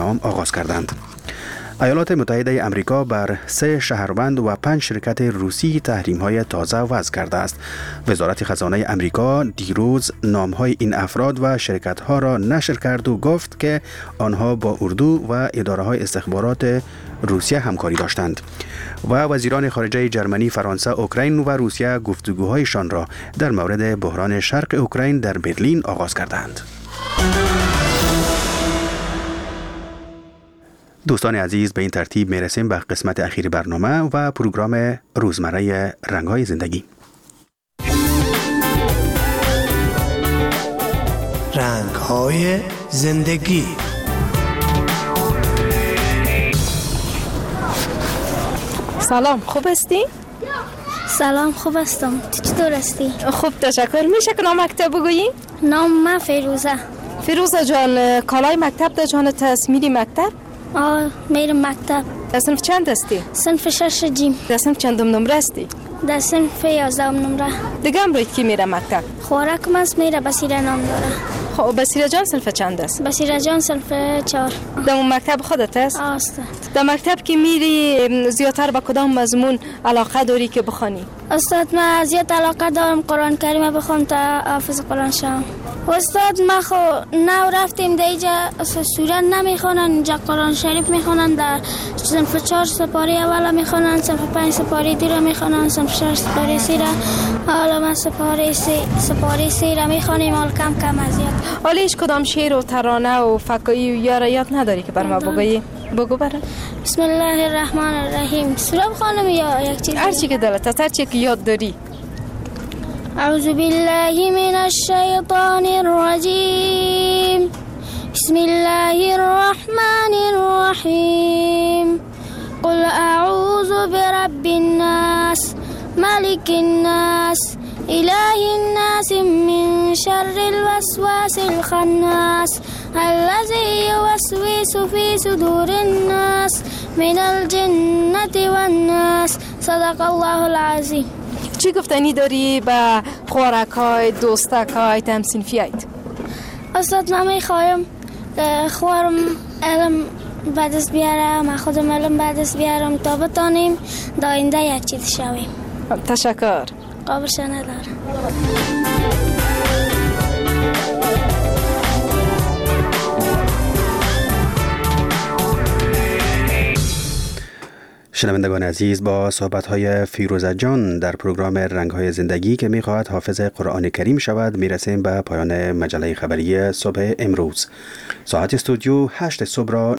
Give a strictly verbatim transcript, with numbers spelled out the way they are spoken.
اقدام آغاز کردند. ایالات متحده امریکا بر سه شهروند و پنج شرکت روسی تحریم‌های تازه وضع کرده است. وزارت خزانه امریکا دیروز نام‌های این افراد و شرکت‌ها را نشر کرد و گفت که آنها با اردو و اداره‌های استخبارات روسیه همکاری داشتند. و وزیران خارجه جرمنی، فرانسه، اوکراین و روسیه گفتگوهایشان را در مورد بحران شرق اوکراین در برلین آغاز کردند. دوستان عزیز، به این ترتیب میرسیم به قسمت اخیر برنامه و پروگرام روزمره رنگ‌های زندگی. رنگ‌های زندگی. سلام، خوب هستی؟ سلام، خوب هستم. تو چطور هستی؟ خوب، تشکر. میشه که نام مکتب بگویی؟ نام من فیروزه. فیروزه جان، کالای مکتب در جانت هست؟ میری مکتب؟ آه، میرم مکتب. در صنف چند هستی؟ صنف شش جیم. در صنف چندم نمره هستی؟ در صنف یازدهم نمره. دیگه هم روید کی میره مکتب؟ خوراکم است، میره بصیره نام داره. خب بصیره جان صنف چند است؟ بصیره جان صنف چهار. در اون مکتب خودت است؟ آه است. در مکتب که میری زیادتر به کدام مضمون علاقه داری که بخوانی؟ استاد، من زیاد علاقه دارم قرآن کریم بخونم تا حافظ قرآن شم. استاد، ما خو نو رفتیم در اینجا سوره نمیخونن، اینجا قرآن شریف میخونن، در صنف چهار سپاری اول میخونن، صنف پنج سپاری دو میخونن، صنف شش سپاری سی را. حالا ما سپاری سی سپاری سی را میخونیم، حال کم کم از یاد. حالا هیچ کدام شعر و ترانه و فکایی و یار یاد نداری که بر ما بگویی؟ بگو برام. بسم الله الرحمن الرحیم. سوره بخونم یا یک چیز؟ هر چی که دلت هست، هر چی که یاد داری. اعوذ بالله من الشیطان الرجیم. بسم الله الرحمن الرحیم. قل اعوذ برب الناس ملك الناس اله الناس من شر الوسواس الخناس الذي يوسوس في صدور الناس من الجنة والناس. صدق الله العظیم. چی گفتنی داری به خوارکای، دوستکای، تمسینفیایت؟ استاد، من میخوایم خوارم علم به دست بیارم، من خودم علم به دست بیارم تا بتانیم داینده یک چیز شویم. تشکر. قابلش ندارم. شنوندگان عزیز، با صحبت‌های فیروزه جان در پروگرام رنگ‌های زندگی که می‌خواهد حافظ قرآن کریم شود میرسیم به پایان مجله خبری صبح امروز. ساعت استودیو هشت صبح را